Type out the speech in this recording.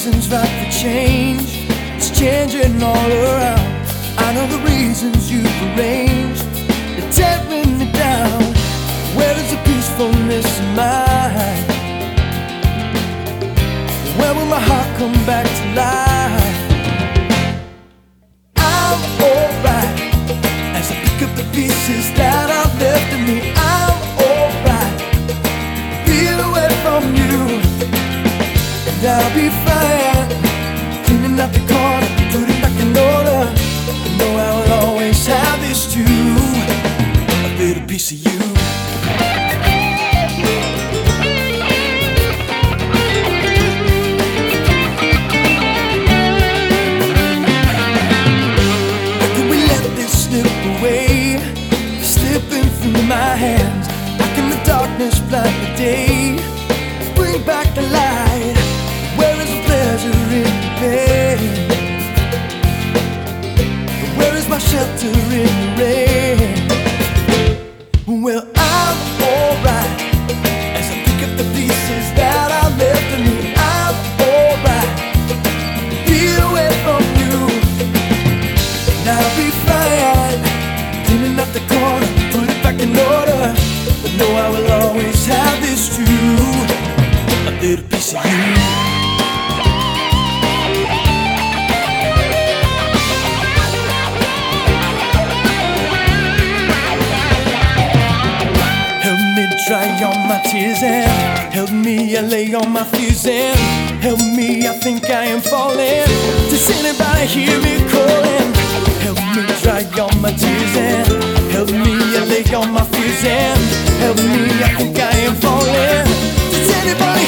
season's right for change. It's changing all around. I know the reasons you've arranged. They're tearing me down. Where is the peacefulness of mine? Where will my heart come back to life? I'm alright as I pick up the pieces that are left of me. I'm alright, feel away from you, and I'll be fine. Cleaning up the corner, putting back in order. I know I will always have this too, a little piece of you. Slipping through my hands, how can the darkness blind the day? Bring back the light. Where is the pleasure in the pain? Where is my shelter in the rain? Well, I'm alright as I pick up the pieces that are left of me. I'm alright, feel away from you, and I'll be fine. Cleaning up the corner, put it back in order. But know I will always have this too, a little piece of you. Help me dry all my tears and help me allay all my fears and help me, I think I am falling. Does anybody hear me calling? Help me dry all my tears and help me allay all my fears and help me, I think I am falling. Does anybody